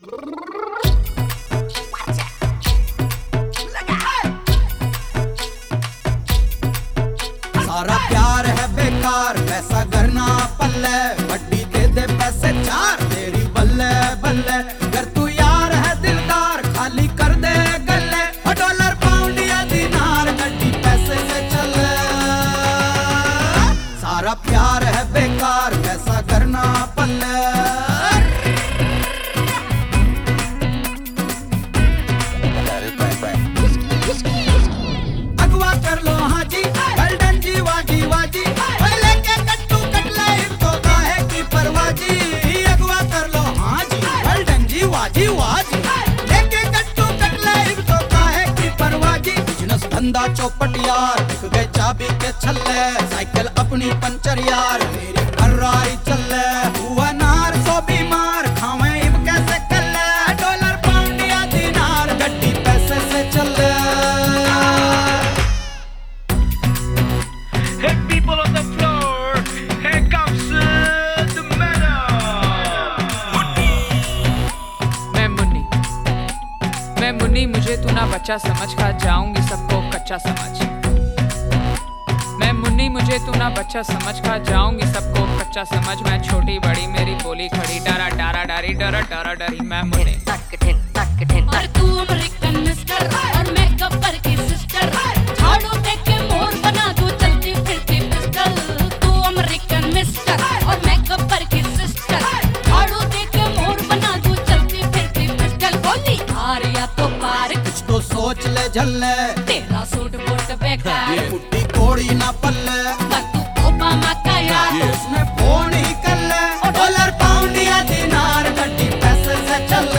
सारा प्यार है बेकार, पैसा करना पल्ले, वड्डी दे दे पैसे चार तेरी बल्ले बल्ले। अगर तू यार है दिलदार खाली कर दे गल्ले, डॉलर पाउंड या दिनार गड्डी पैसे से चले। सारा प्यार है बेकार, पैसा करना पल्ले। अगवा कर लो हाँ जी, गोल्डन जी वाजी वाजी, लेके कट्टू कटले इनको काहे की परवाजी। अगवा कर लो हाँ जी, गोल्डन जी वाजी वाजी, लेके कट्टू कटले इनको काहे की परवाजी। बिजनेस धंधा चौपट यार, दिख गए चाबी के छल्ले, साइकिल अपनी पंचर यार, मेरी फर्रारी चले। हुआ नार सो बीमार, खावे इब कैसे कल्ले, डॉलर पाउंड या दिनार गड्डी पैसे से चले। Hey people on the floor, here comes the medal. मैं मुन्नी, मुझे तू ना बच्चा समझ, खा जाऊंगी सबको कच्चा समझ। मैं मुन्नी, मुझे तू ना बच्चा समझ, खा जाऊंगी सबको कच्चा समझ। मैं छोटी बड़ी मेरी बोली खड़ी, डरा डरा डरी डरा डरा डरी। मैं मुन्नी और तू अमेरिकन मिस्टर और मैं गब्बर की सिस्टर, झाड़ू देख के मोर बना दूं चलती फिरती पिस्टल। तू अमेरिकन मिस्टर और मैं गब्बर की सिस्टर, झाड़ू देख के मोर बना दूं चलती फिरती पिस्टल। बोली हार या तो पार, कुछ तो सोच ले झल्ले, तेरा सूट बूट बेकार, ये बुड्ढी कोड़ी ना पल्ले। पर तू ओबामा का यार, उसने फोन ही कर ले, डॉलर पाउंड या दिनार गड्डी पैसे से चले।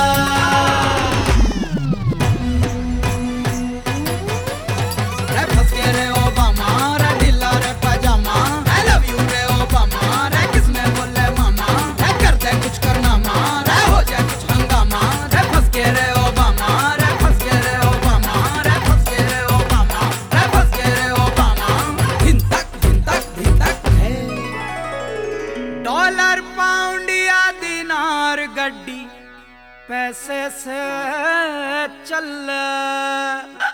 रे फंस के रे ओबामा, रे ढीला रे पजामा, आई लव यू रे ओबामा, रे किसने बोले मामा, रे कर दे कुछ करना मा, रे हो जाए कुछ हंगामा। रे फंस के रे ओबामा, रे फंस के रे ओबामा, रे फंस के रे ओबामा, रे फंस के रे ओबामा। धिन तक है डॉलर पाउंड या दिनार गड्डी पैसे से चल।